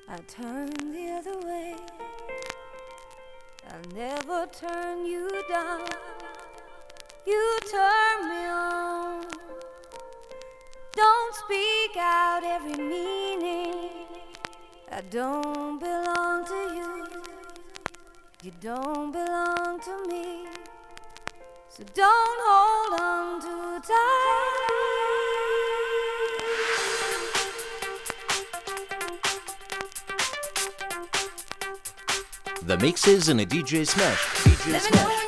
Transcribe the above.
I turn the other way. I'll never turn you down. You turn me on. Don't speak out every meaning. I don't belong to you. You don't belong to me. So don't hold on too tight. The mixes in a DJ Smash. DJ Smash.